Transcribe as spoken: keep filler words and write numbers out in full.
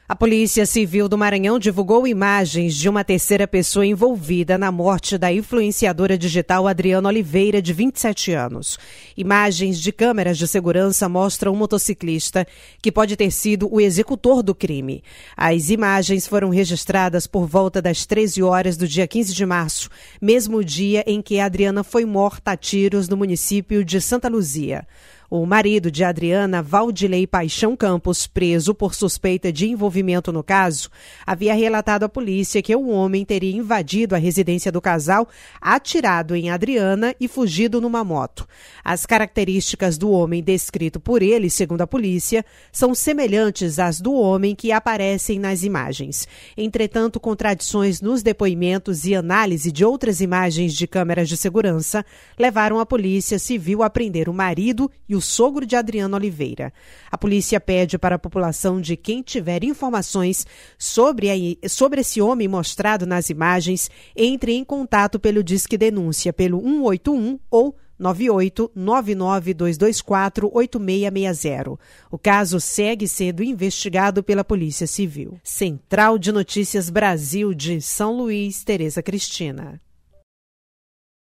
A Polícia Civil do Maranhão divulgou imagens de uma terceira pessoa envolvida na morte da influenciadora digital Adriana Oliveira, de vinte e sete anos. Imagens de câmeras de segurança mostram um motociclista que pode ter sido o executor do crime. As imagens foram registradas por volta das treze horas do dia quinze de março, mesmo dia em que Adriana foi morta a tiros no município de Santa Luzia. O marido de Adriana, Valdilei Paixão Campos, preso por suspeita de envolvimento no caso, havia relatado à polícia que o homem teria invadido a residência do casal, atirado em Adriana e fugido numa moto. As características do homem descrito por ele, segundo a polícia, são semelhantes às do homem que aparecem nas imagens. Entretanto, contradições nos depoimentos e análise de outras imagens de câmeras de segurança levaram a Polícia Civil a prender o marido e o sogro de Adriana Oliveira. A polícia pede para a população de quem tiver informações sobre, a, sobre esse homem mostrado nas imagens, entre em contato pelo Disque Denúncia, pelo um oito um ou nove oito nove nove dois dois quatro oito seis seis zero. O caso segue sendo investigado pela Polícia Civil. Central de Notícias Brasil de São Luís, Tereza Cristina.